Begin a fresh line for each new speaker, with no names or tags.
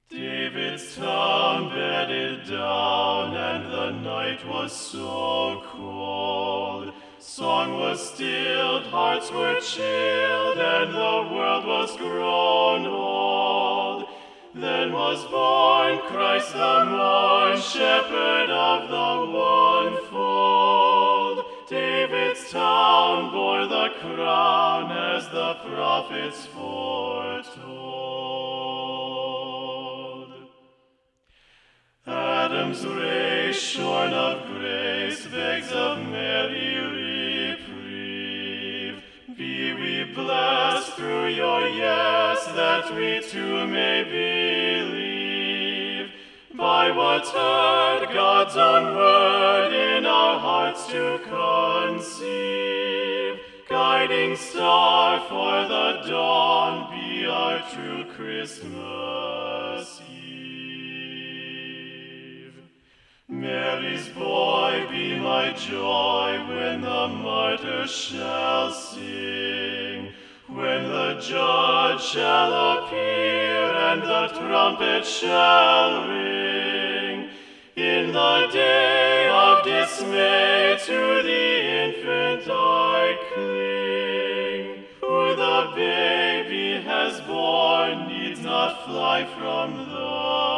David's town bedded down, and the night was so cold. Song was stilled, hearts were chilled, and the world was grown old. Then was born Christ the morn, shepherd of the one fold. David's town bore the crown as the prophets foretold. Adam's race, shorn of grace, begs of Mary reprieve. Be we blessed through your yes, that we too may believe. By what's heard, God's own word in our hearts to conceive. Guiding star for the dawn, be our true Christmas Eve. Mary's boy, be my joy when the martyrs shall sing, when the judge shall appear and the trumpet shall ring. In the day of dismay to the infant I cling, who the baby has born needs not fly from the